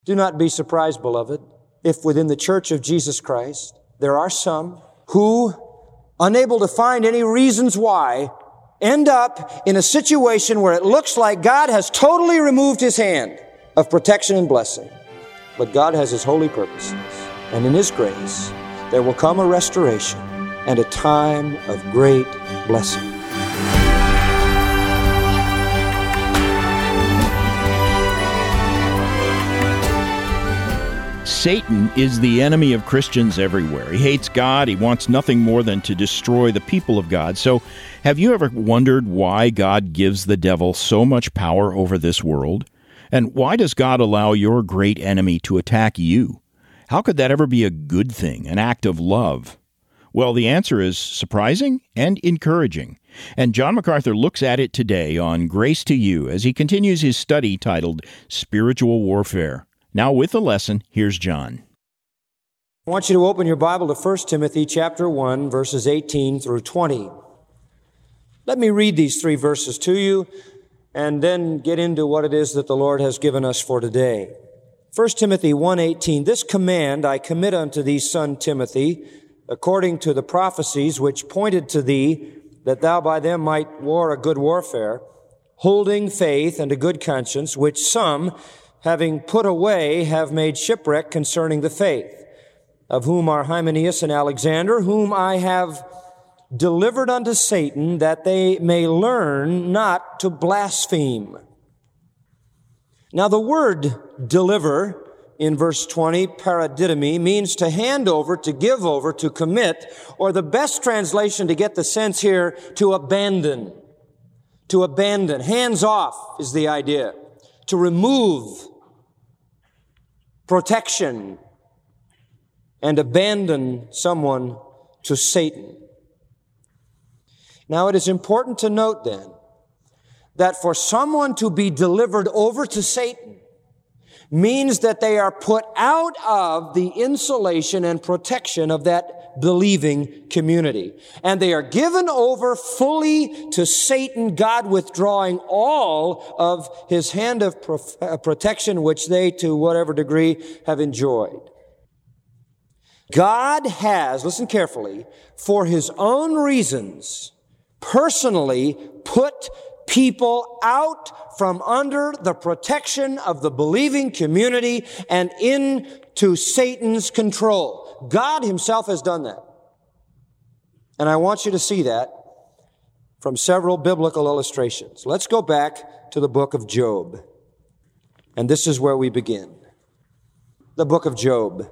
Do not be surprised, beloved, if within the church of Jesus Christ there are some who, unable to find any reasons why, end up in a situation where it looks like God has totally removed His hand of protection and blessing. But God has His holy purposes, and in His grace there will come a restoration and a time of great blessing. Satan is the enemy of Christians everywhere. He hates God. He wants nothing more than to destroy the people of God. So, have you ever wondered why God gives the devil so much power over this world? And why does God allow your great enemy to attack you? How could that ever be a good thing, an act of love? Well, the answer is surprising and encouraging. And John MacArthur looks at it today on Grace to You as he continues his study titled Spiritual Warfare. Now with the lesson, here's John. I want you to open your Bible to 1 Timothy chapter 1, verses 18 through 20. Let me read these 3 verses to you and then get into what it is that the Lord has given us for today. 1 Timothy 1:18, "This command I commit unto thee, son Timothy, according to the prophecies which pointed to thee, that thou by them might war a good warfare, holding faith and a good conscience, which some, having put away, have made shipwreck concerning the faith, of whom are Hymenaeus and Alexander, whom I have delivered unto Satan, that they may learn not to blaspheme." Now the word deliver in verse 20, paradidomi, means to hand over, to give over, to commit, or the best translation to get the sense here, to abandon. To abandon. Hands off is the idea. To remove protection and abandon someone to Satan. Now, it is important to note then that for someone to be delivered over to Satan means that they are put out of the insulation and protection of that believing community. And they are given over fully to Satan, God withdrawing all of His hand of protection, which they, to whatever degree, have enjoyed. God has, listen carefully, for His own reasons, personally put people out from under the protection of the believing community and into Satan's control. God Himself has done that. And I want you to see that from several biblical illustrations. Let's go back to the book of Job. And this is where we begin. The book of Job.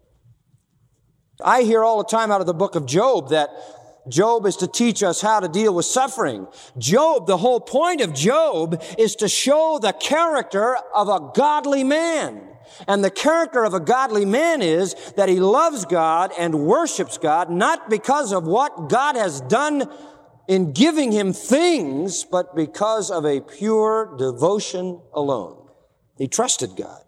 I hear all the time out of the book of Job that Job is to teach us how to deal with suffering. Job, the whole point of Job is to show the character of a godly man. And the character of a godly man is that he loves God and worships God, not because of what God has done in giving him things, but because of a pure devotion alone. He trusted God.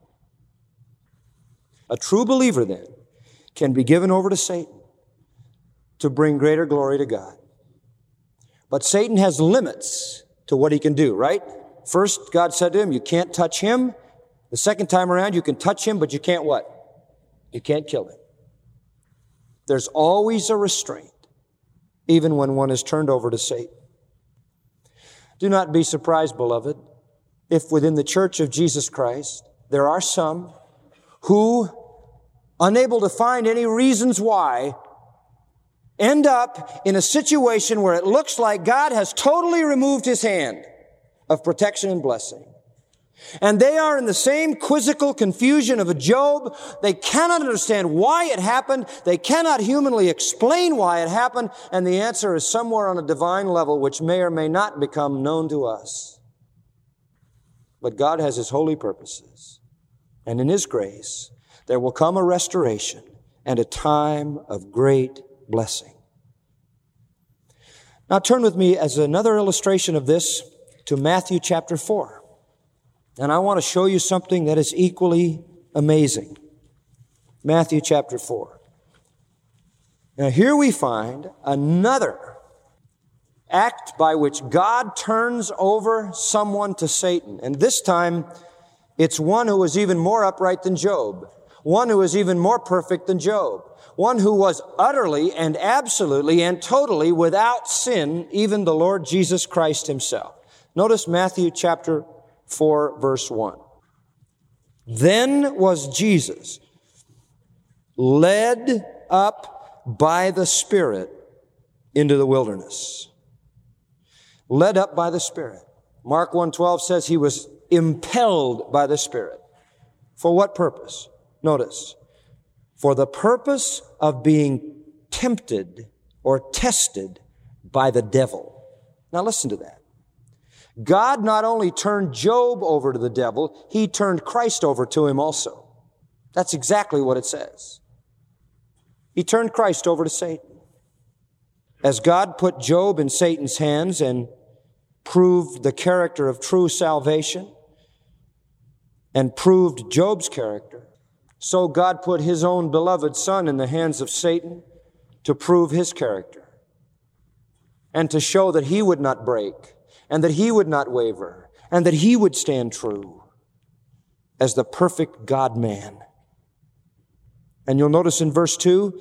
A true believer, then, can be given over to Satan to bring greater glory to God. But Satan has limits to what he can do, right? First, God said to him, you can't touch him. The second time around, you can touch him, but you can't what? You can't kill him. There's always a restraint, even when one is turned over to Satan. Do not be surprised, beloved, if within the church of Jesus Christ, there are some who, unable to find any reasons why, end up in a situation where it looks like God has totally removed His hand of protection and blessing. And they are in the same quizzical confusion of a Job. They cannot understand why it happened. They cannot humanly explain why it happened. And the answer is somewhere on a divine level, which may or may not become known to us. But God has His holy purposes. And in His grace, there will come a restoration and a time of great blessing. Now turn with me as another illustration of this to Matthew chapter 4. And I want to show you something that is equally amazing. Matthew chapter 4. Now here we find another act by which God turns over someone to Satan. And this time It's one who was even more upright than Job, one who was even more perfect than Job, one who was utterly and absolutely and totally without sin, even the Lord Jesus Christ himself. Notice Matthew chapter 4, verse 1. Then was Jesus led up by the Spirit into the wilderness. Led up by the Spirit. Mark 1:12 says he was impelled by the Spirit. For what purpose? Notice. For the purpose of being tempted or tested by the devil. Now listen to that. God not only turned Job over to the devil, he turned Christ over to him also. That's exactly what it says. He turned Christ over to Satan. As God put Job in Satan's hands and proved the character of true salvation and proved Job's character, so God put his own beloved Son in the hands of Satan to prove his character and to show that he would not break and that he would not waver and that he would stand true as the perfect God-man. And you'll notice in verse 2,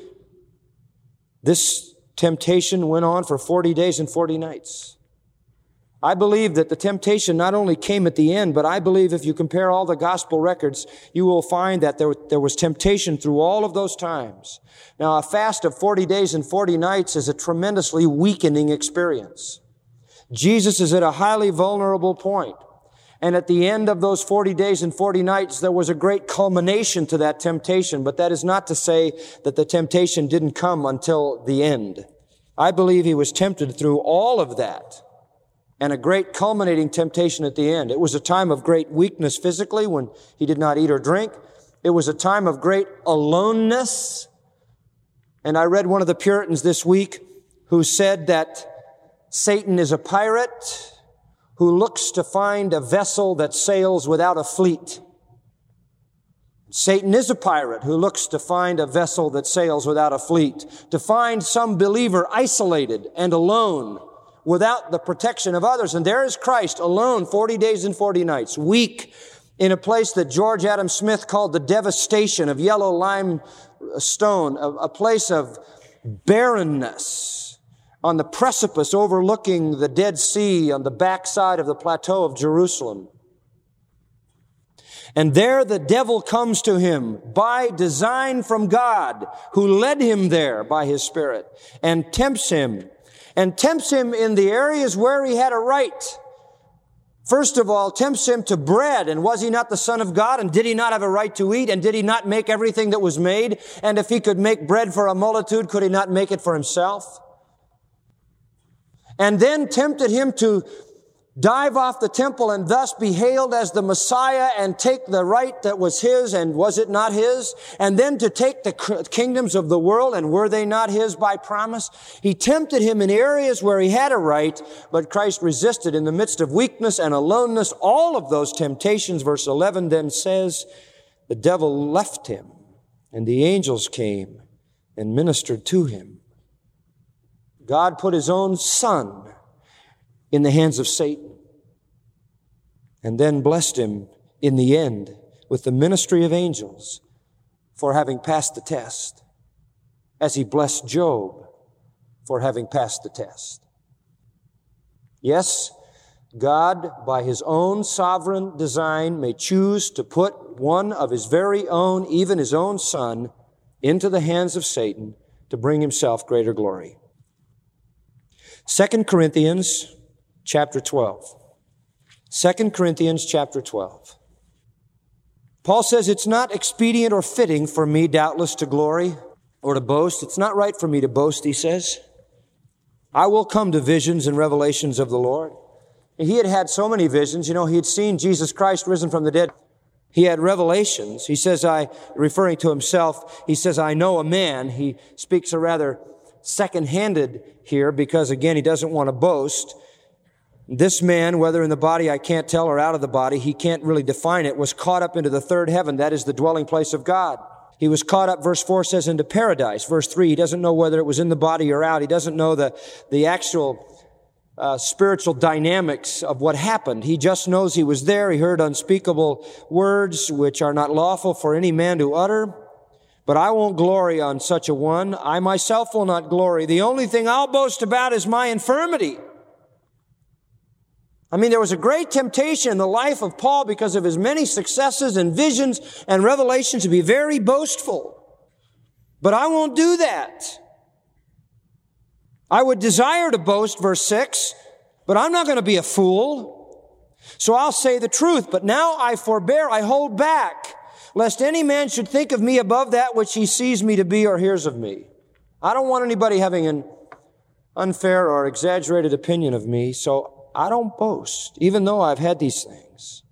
this temptation went on for 40 days and 40 nights. I believe that the temptation not only came at the end, but I believe if you compare all the gospel records, you will find that there was temptation through all of those times. Now, a fast of 40 days and 40 nights is a tremendously weakening experience. Jesus is at a highly vulnerable point. And at the end of those 40 days and 40 nights, there was a great culmination to that temptation. But that is not to say that the temptation didn't come until the end. I believe he was tempted through all of that. And a great culminating temptation at the end. It was a time of great weakness physically when he did not eat or drink. It was a time of great aloneness. And I read one of the Puritans this week who said that Satan is a pirate who looks to find a vessel that sails without a fleet. Satan is a pirate who looks to find a vessel that sails without a fleet, to find some believer isolated and alone without the protection of others. And there is Christ alone 40 days and 40 nights, weak, in a place that George Adam Smith called the devastation of yellow limestone, a place of barrenness, on the precipice overlooking the Dead Sea on the backside of the plateau of Jerusalem. And there the devil comes to him by design from God, who led him there by his Spirit, and tempts him in the areas where he had a right. First of all, tempts him to bread. And was he not the Son of God? And did he not have a right to eat? And did he not make everything that was made? And if he could make bread for a multitude, could he not make it for himself? And then tempted him to dive off the temple and thus be hailed as the Messiah and take the right that was his, and was it not his? And then to take the kingdoms of the world, and were they not his by promise? He tempted him in areas where he had a right, but Christ resisted in the midst of weakness and aloneness. All of those temptations, verse 11 then says, the devil left him, and the angels came and ministered to him. God put his own Son in the hands of Satan and then blessed him in the end with the ministry of angels for having passed the test, as he blessed Job for having passed the test. Yes, God, by his own sovereign design, may choose to put one of his very own, even his own Son, into the hands of Satan to bring himself greater glory. 2 Corinthians chapter 12. 2 Corinthians chapter 12. Paul says, it's not expedient or fitting for me, doubtless, to glory or to boast. It's not right for me to boast, he says. I will come to visions and revelations of the Lord. He had had so many visions. You know, he had seen Jesus Christ risen from the dead. He had revelations. He says, referring to himself, he says, I know a man. He speaks a rather second-handed here because, again, he doesn't want to boast. This man, whether in the body I can't tell or out of the body, he can't really define it, was caught up into the third heaven. That is the dwelling place of God. He was caught up, verse 4 says, into paradise. Verse 3, he doesn't know whether it was in the body or out. He doesn't know the actual spiritual dynamics of what happened. He just knows he was there. He heard unspeakable words which are not lawful for any man to utter. But I won't glory on such a one. I myself will not glory. The only thing I'll boast about is my infirmity. I mean, there was a great temptation in the life of Paul because of his many successes and visions and revelations to be very boastful. But I won't do that. I would desire to boast, verse 6, but I'm not going to be a fool. So I'll say the truth, but now I forbear, I hold back, lest any man should think of me above that which he sees me to be or hears of me. I don't want anybody having an unfair or exaggerated opinion of me, so I don't boast, even though I've had these things.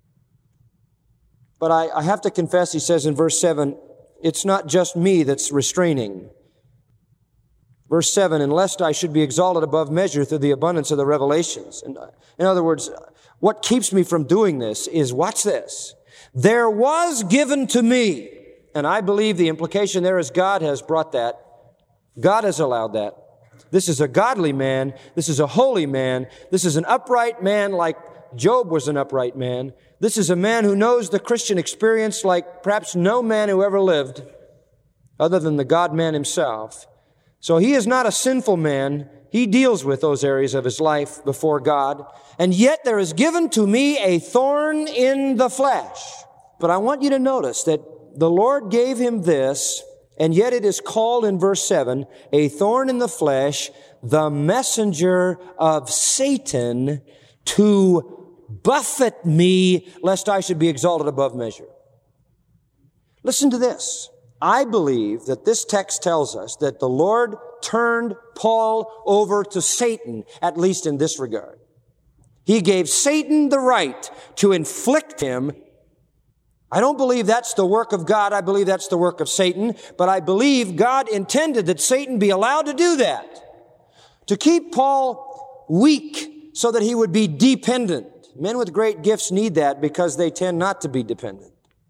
But I have to confess, he says in verse 7, it's not just me that's restraining. Verse 7, and lest I should be exalted above measure through the abundance of the revelations. And in other words, what keeps me from doing this is, watch this, there was given to me, and I believe the implication there is God has brought that. God has allowed that. This is a godly man. This is a holy man. This is an upright man like Job was an upright man. This is a man who knows the Christian experience like perhaps no man who ever lived other than the God-man himself. So he is not a sinful man. He deals with those areas of his life before God. And yet there is given to me a thorn in the flesh. But I want you to notice that the Lord gave him this, and yet it is called in verse 7, a thorn in the flesh, the messenger of Satan to buffet me, lest I should be exalted above measure. Listen to this. I believe that this text tells us that the Lord turned Paul over to Satan, at least in this regard. He gave Satan the right to inflict him. I don't believe that's the work of God. I believe that's the work of Satan. But I believe God intended that Satan be allowed to do that, to keep Paul weak so that he would be dependent. Men with great gifts need that because they tend not to be dependent.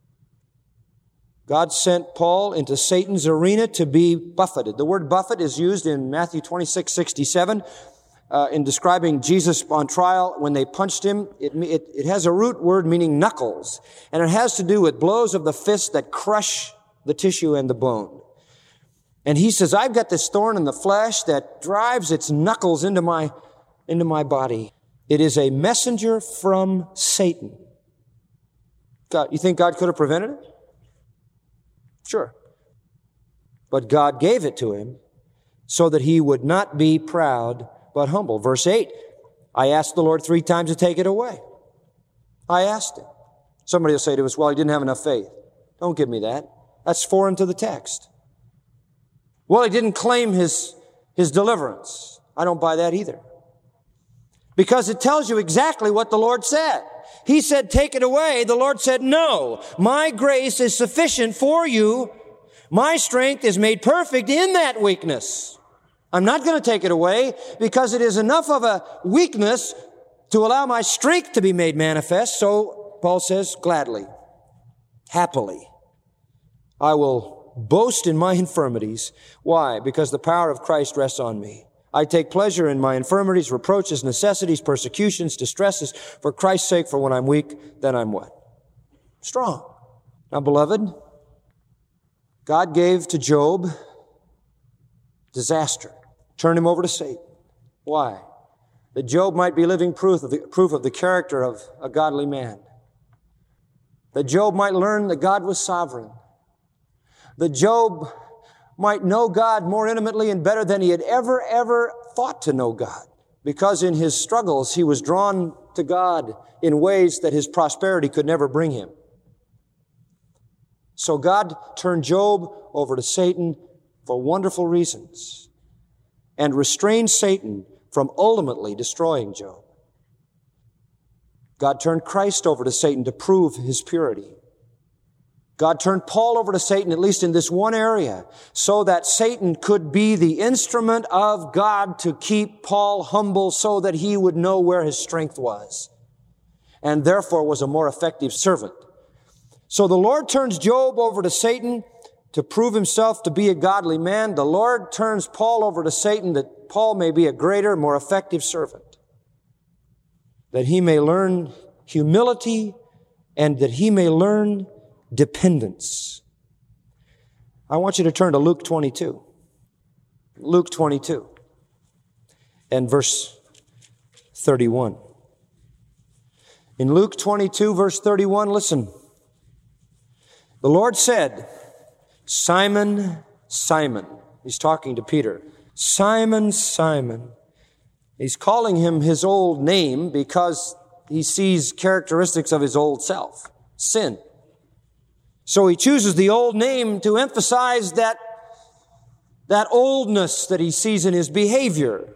God sent Paul into Satan's arena to be buffeted. The word buffet is used in Matthew 26:67 in describing Jesus on trial when they punched him. It has a root word meaning knuckles, and it has to do with blows of the fist that crush the tissue and the bone. And he says, I've got this thorn in the flesh that drives its knuckles into my body. It is a messenger from Satan. God, you think God could have prevented it? Sure. But God gave it to him so that he would not be proud but humble. Verse 8, I asked the Lord 3 times to take it away. I asked him. Somebody will say to us, well, he didn't have enough faith. Don't give me that. That's foreign to the text. Well, he didn't claim his deliverance. I don't buy that either. Because it tells you exactly what the Lord said. He said, take it away. The Lord said, no, my grace is sufficient for you. My strength is made perfect in that weakness. I'm not going to take it away because it is enough of a weakness to allow my strength to be made manifest. So Paul says, gladly, happily, I will boast in my infirmities. Why? Because the power of Christ rests on me. I take pleasure in my infirmities, reproaches, necessities, persecutions, distresses, for Christ's sake, for when I'm weak, then I'm what? Strong. Now, beloved, God gave to Job disaster. Turned him over to Satan. Why? That Job might be living proof of the character of a godly man. That Job might learn that God was sovereign. That Job might know God more intimately and better than he had ever thought to know God. Because in his struggles, he was drawn to God in ways that his prosperity could never bring him. So God turned Job over to Satan for wonderful reasons and restrained Satan from ultimately destroying Job. God turned Christ over to Satan to prove his purity. God turned Paul over to Satan, at least in this one area, so that Satan could be the instrument of God to keep Paul humble so that he would know where his strength was, and therefore was a more effective servant. So the Lord turns Job over to Satan to prove himself to be a godly man. The Lord turns Paul over to Satan that Paul may be a greater, more effective servant. that he may learn humility and that he may learn dependence. I want you to turn to Luke 22. Luke 22 and verse 31. In Luke 22, verse 31, listen. The Lord said, Simon, Simon. He's talking to Peter. Simon, Simon. He's calling him his old name because he sees characteristics of his old self, sin. So he chooses the old name to emphasize that oldness that he sees in his behavior.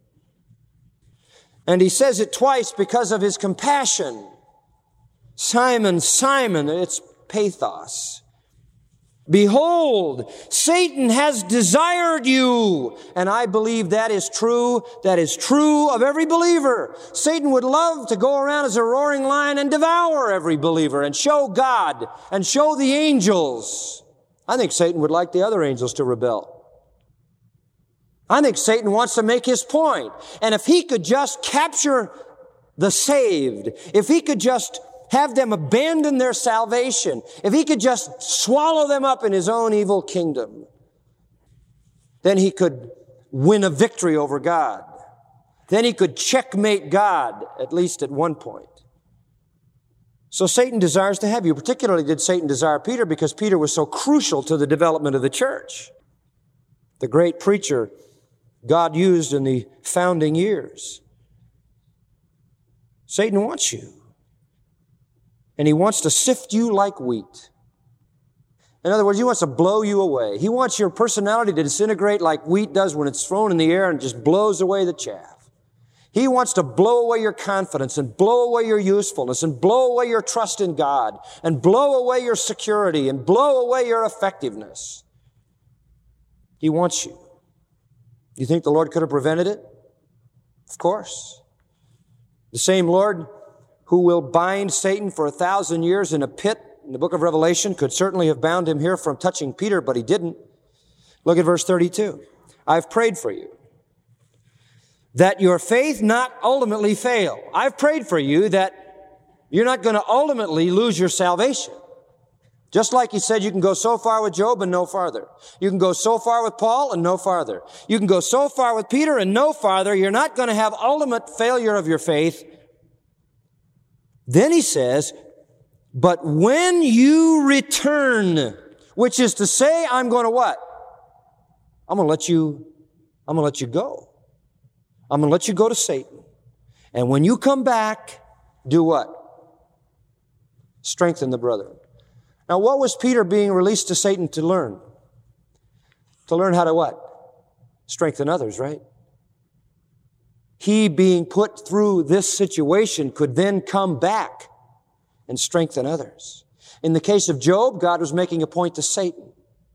And he says it twice because of his compassion. Simon, Simon, it's pathos. Behold, Satan has desired you. And I believe that is true. That is true of every believer. Satan would love to go around as a roaring lion and devour every believer and show God and show the angels. I think Satan would like the other angels to rebel. I think Satan wants to make his point. And if he could just capture the saved, if he could just have them abandon their salvation, if he could just swallow them up in his own evil kingdom, then he could win a victory over God. Then he could checkmate God, at least at one point. So Satan desires to have you. Particularly did Satan desire Peter because Peter was so crucial to the development of the church. The great preacher God used in the founding years. Satan wants you. And he wants to sift you like wheat. In other words, he wants to blow you away. He wants your personality to disintegrate like wheat does when it's thrown in the air and just blows away the chaff. He wants to blow away your confidence and blow away your usefulness and blow away your trust in God and blow away your security and blow away your effectiveness. He wants you. You think the Lord could have prevented it? Of course. The same Lord who will bind Satan for 1,000 years in a pit in the book of Revelation could certainly have bound him here from touching Peter, but he didn't. Look at verse 32. I've prayed for you that your faith not ultimately fail. I've prayed for you that you're not going to ultimately lose your salvation. Just like he said, you can go so far with Job and no farther. You can go so far with Paul and no farther. You can go so far with Peter and no farther. You're not going to have ultimate failure of your faith. Then he says, but when you return, which is to say, I'm going to what? I'm going to let you go. I'm going to let you go to Satan. And when you come back, do what? Strengthen the brethren. Now, what was Peter being released to Satan to learn? To learn how to what? Strengthen others, right? He being put through this situation could then come back and strengthen others. In the case of Job, God was making a point to Satan.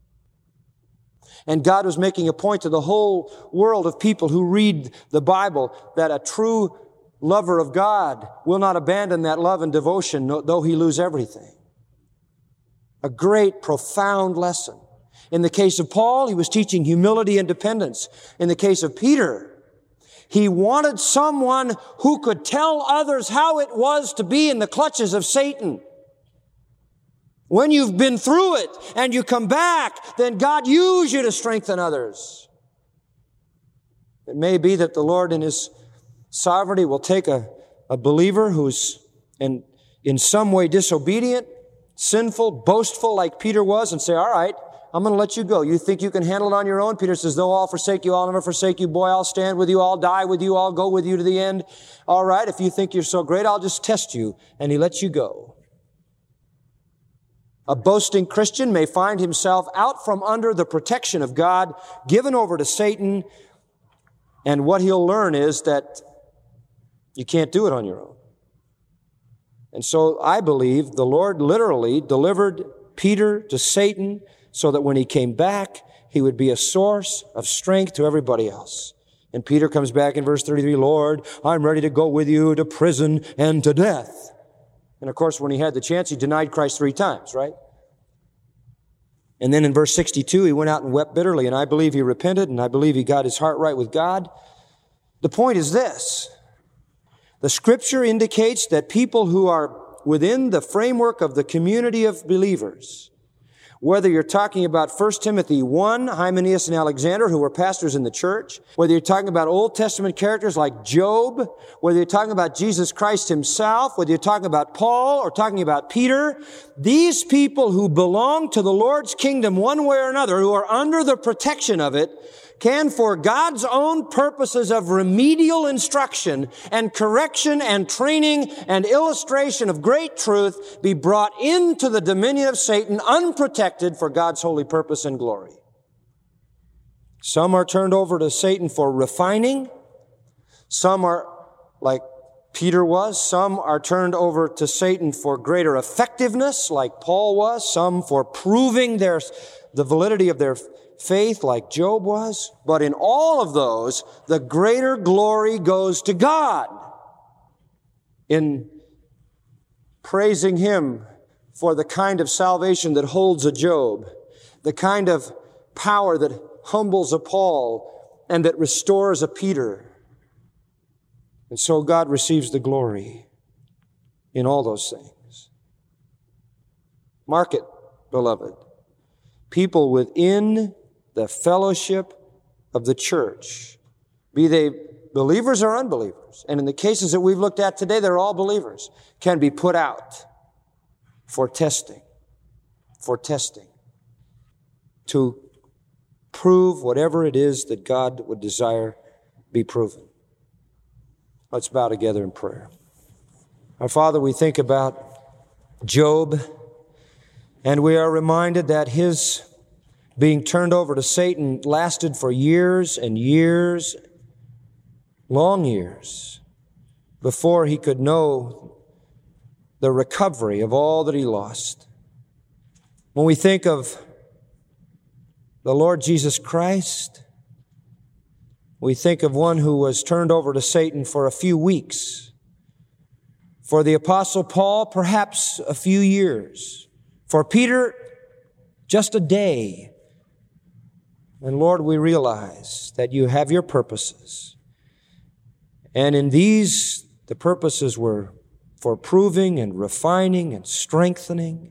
And God was making a point to the whole world of people who read the Bible that a true lover of God will not abandon that love and devotion though he lose everything. A great, profound lesson. In the case of Paul, he was teaching humility and dependence. In the case of Peter, he wanted someone who could tell others how it was to be in the clutches of Satan. When you've been through it and you come back, then God use you to strengthen others. It may be that the Lord in His sovereignty will take a believer who's in some way disobedient, sinful, boastful like Peter was and say, all right, I'm going to let you go. You think you can handle it on your own? Peter says, though I'll forsake you, I'll never forsake you. Boy, I'll stand with you. I'll die with you. I'll go with you to the end. All right, if you think you're so great, I'll just test you. And he lets you go. A boasting Christian may find himself out from under the protection of God, given over to Satan. And what he'll learn is that you can't do it on your own. And so I believe the Lord literally delivered Peter to Satan so that when he came back, he would be a source of strength to everybody else. And Peter comes back in verse 33, Lord, I'm ready to go with you to prison and to death. And of course, when he had the chance, he denied Christ 3 times, right? And then in verse 62, he went out and wept bitterly, and I believe he repented, and I believe he got his heart right with God. The point is this. The Scripture indicates that people who are within the framework of the community of believers, whether you're talking about 1 Timothy 1, Hymenaeus and Alexander, who were pastors in the church, whether you're talking about Old Testament characters like Job, whether you're talking about Jesus Christ himself, whether you're talking about Paul or talking about Peter, these people who belong to the Lord's kingdom one way or another, who are under the protection of it, can, for God's own purposes of remedial instruction and correction and training and illustration of great truth, be brought into the dominion of Satan unprotected for God's holy purpose and glory. Some are turned over to Satan for refining. Some are, like Peter was, some are turned over to Satan for greater effectiveness, like Paul was, some for proving the validity of their faith, like Job was. But in all of those, the greater glory goes to God in praising Him for the kind of salvation that holds a Job, the kind of power that humbles a Paul and that restores a Peter. And so God receives the glory in all those things. Mark it, beloved. People within the fellowship of the church, be they believers or unbelievers, and in the cases that we've looked at today, they're all believers, can be put out for testing, to prove whatever it is that God would desire be proven. Let's bow together in prayer. Our Father, we think about Job, and we are reminded that his being turned over to Satan lasted for years and years, long years, before he could know the recovery of all that he lost. When we think of the Lord Jesus Christ, we think of one who was turned over to Satan for a few weeks. For the Apostle Paul, perhaps a few years. For Peter, just a day. And Lord, we realize that you have your purposes. And in these, the purposes were for proving and refining and strengthening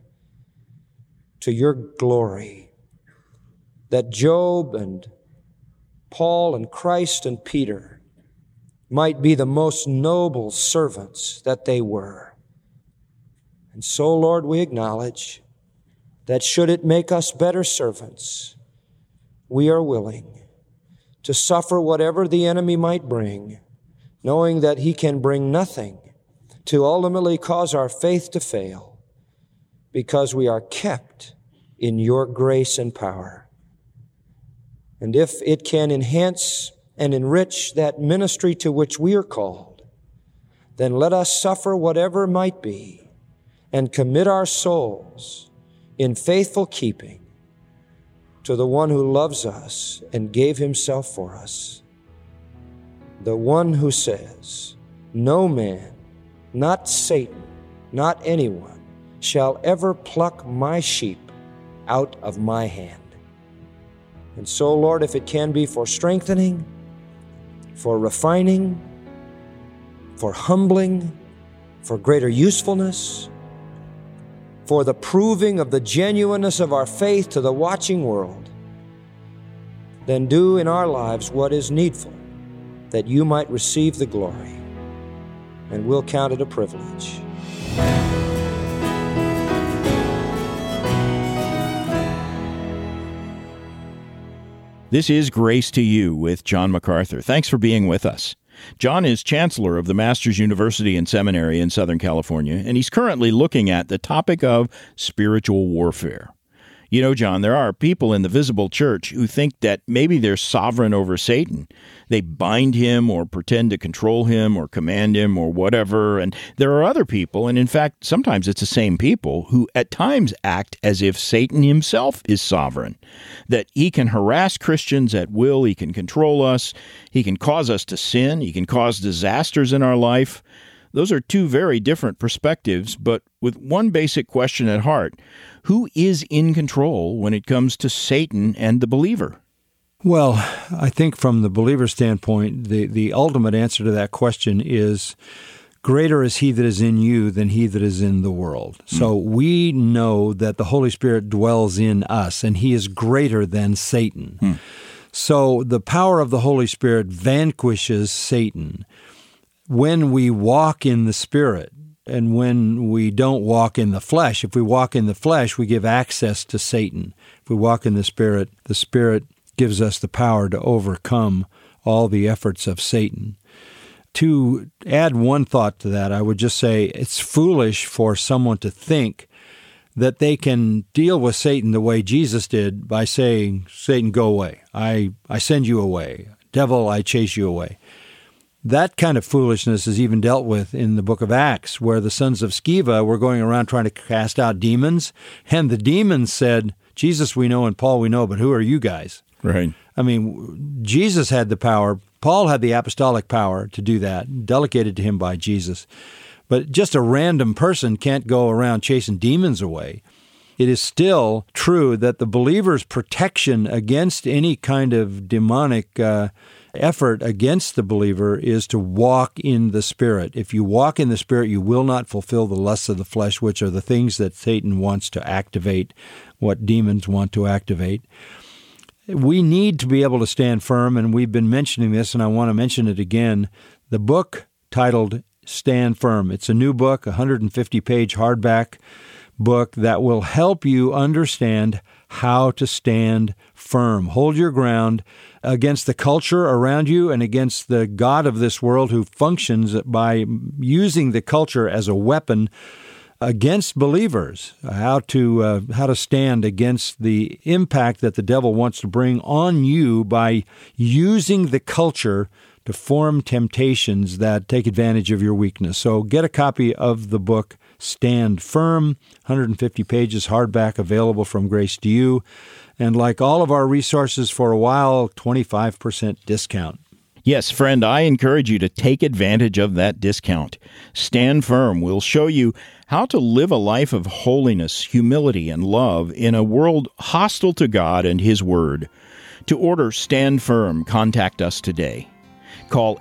to your glory. That Job and Paul and Christ and Peter might be the most noble servants that they were. And so, Lord, we acknowledge that should it make us better servants, we are willing to suffer whatever the enemy might bring, knowing that he can bring nothing to ultimately cause our faith to fail, because we are kept in your grace and power. And if it can enhance and enrich that ministry to which we are called, then let us suffer whatever might be and commit our souls in faithful keeping to the one who loves us and gave himself for us. The one who says, no man, not Satan, not anyone, shall ever pluck my sheep out of my hand. And so, Lord, if it can be for strengthening, for refining, for humbling, for greater usefulness, for the proving of the genuineness of our faith to the watching world, then do in our lives what is needful, that you might receive the glory, and we'll count it a privilege. This is Grace to You with John MacArthur. Thanks for being with us. John is chancellor of the Masters University and Seminary in Southern California, and he's currently looking at the topic of spiritual warfare. You know, John, there are people in the visible church who think that maybe they're sovereign over Satan. They bind him or pretend to control him or command him or whatever. And there are other people, and in fact, sometimes it's the same people, who at times act as if Satan himself is sovereign, that he can harass Christians at will, he can control us, he can cause us to sin, he can cause disasters in our life. Those are two very different perspectives, but with one basic question at heart. Who is in control when it comes to Satan and the believer? Well, I think from the believer standpoint, the ultimate answer to that question is greater is he that is in you than he that is in the world. So we know that the Holy Spirit dwells in us, and he is greater than Satan. So the power of the Holy Spirit vanquishes Satan when we walk in the Spirit and when we don't walk in the flesh. If we walk in the flesh, we give access to Satan. If we walk in the Spirit gives us the power to overcome all the efforts of Satan. To add one thought to that, I would just say it's foolish for someone to think that they can deal with Satan the way Jesus did by saying, Satan, go away. I send you away. Devil, I chase you away. That kind of foolishness is even dealt with in the book of Acts, where the sons of Sceva were going around trying to cast out demons, and the demons said, Jesus we know and Paul we know, but who are you guys? Right. I mean, Jesus had the power. Paul had the apostolic power to do that, delegated to him by Jesus. But just a random person can't go around chasing demons away. It is still true that the believer's protection against any kind of demonic effort against the believer is to walk in the Spirit. If you walk in the Spirit, you will not fulfill the lusts of the flesh, which are the things that Satan wants to activate, what demons want to activate. We need to be able to stand firm, and we've been mentioning this, and I want to mention it again. The book titled Stand Firm. It's a new book, a 150-page hardback book that will help you understand how to stand firm. Hold your ground against the culture around you and against the god of this world who functions by using the culture as a weapon against believers, how to stand against the impact that the devil wants to bring on you by using the culture to form temptations that take advantage of your weakness. So get a copy of the book, Stand Firm, 150 pages, hardback, available from Grace to You. And like all of our resources for a while, 25% discount. Yes, friend, I encourage you to take advantage of that discount. Stand Firm will show you how to live a life of holiness, humility, and love in a world hostile to God and His Word. To order Stand Firm, contact us today. Call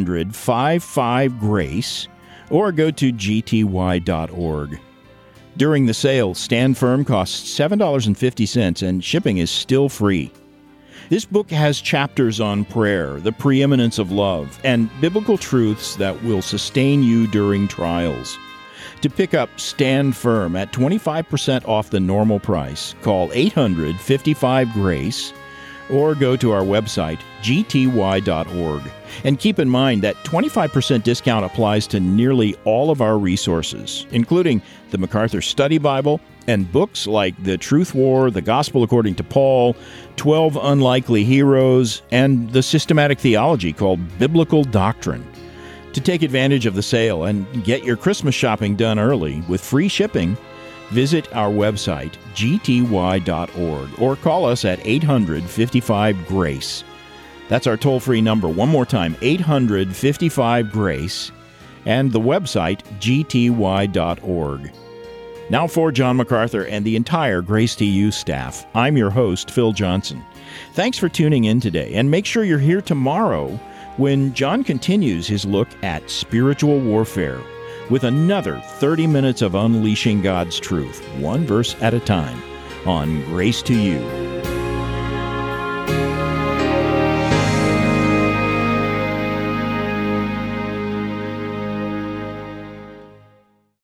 800-55-GRACE or go to gty.org. During the sale, Stand Firm costs $7.50 and shipping is still free. This book has chapters on prayer, the preeminence of love, and biblical truths that will sustain you during trials. To pick up Stand Firm at 25% off the normal price, call 800-55-GRACE or go to our website, gty.org. And keep in mind that 25% discount applies to nearly all of our resources, including the MacArthur Study Bible and books like The Truth War, The Gospel According to Paul, 12 Unlikely Heroes, and the systematic theology called Biblical Doctrine. To take advantage of the sale and get your Christmas shopping done early with free shipping, visit our website, gty.org, or call us at 800-55-GRACE. That's our toll-free number. One more time, 800-55-GRACE, and the website, gty.org. Now for John MacArthur and the entire Grace to You staff, I'm your host, Phil Johnson. Thanks for tuning in today, and make sure you're here tomorrow when John continues his look at spiritual warfare with another 30 minutes of unleashing God's truth, one verse at a time, on Grace to You.